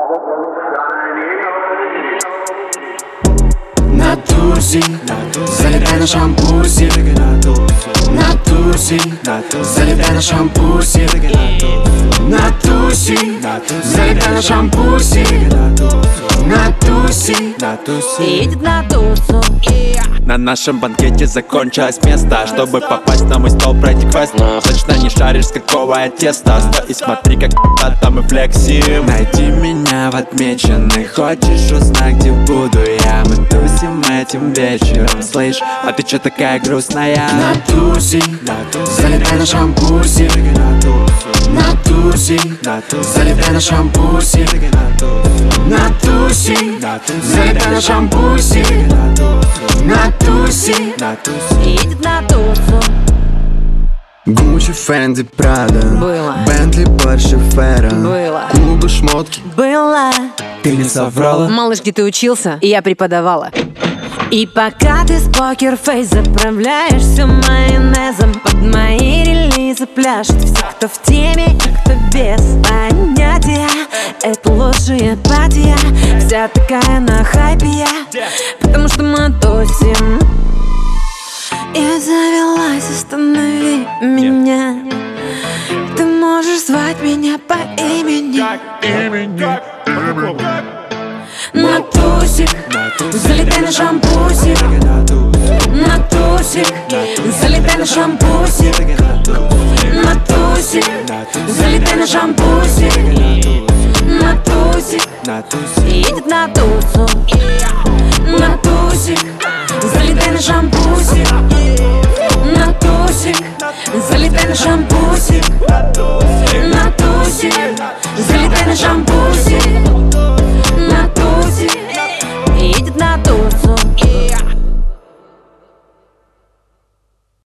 На туси, залетай на шампусе. На туси, залетай на шампусе. На туси, залетай на шампусе. На туси, едет на тусу. На нашем банкете закончилось место. Чтобы попасть на мой стол, пройти квест. Точно не шаришь, с какого теста. Стой и смотри, как там мы флексим. Найди меня в отмеченных. Хочешь узнать, где буду я? Мы тусим этим вечером, слышь, а ты чё такая грустная? на туси, залетай на шампусе. На туси, залетай на шампусе. На туси, залетай на шампусе. На туси, Едет на тусу. Гуччи, Фенди, Прада. Было. Бентли, Порше, Феррон. Было. Клубы, шмотки. Было. Ты не соврала. Малыш, где ты учился? Я преподавала. И пока ты с покерфейс заправляешься майонезом, под мои релизы пляшут все, кто в теме и кто без понятия. Это лучшая патия, вся такая на хайпе я, потому что мы тусим. Я завелась, останови меня. Ты можешь звать меня по имени. На тусик, залетай на шампусик. На тусик, залетай на шампусик. На тусик, залетай на шампусик. На тусик, едет на тусу. На тусик, залетай на шампусик. На тусик, залетай на шампусик. На тусик, залетай на шампусик.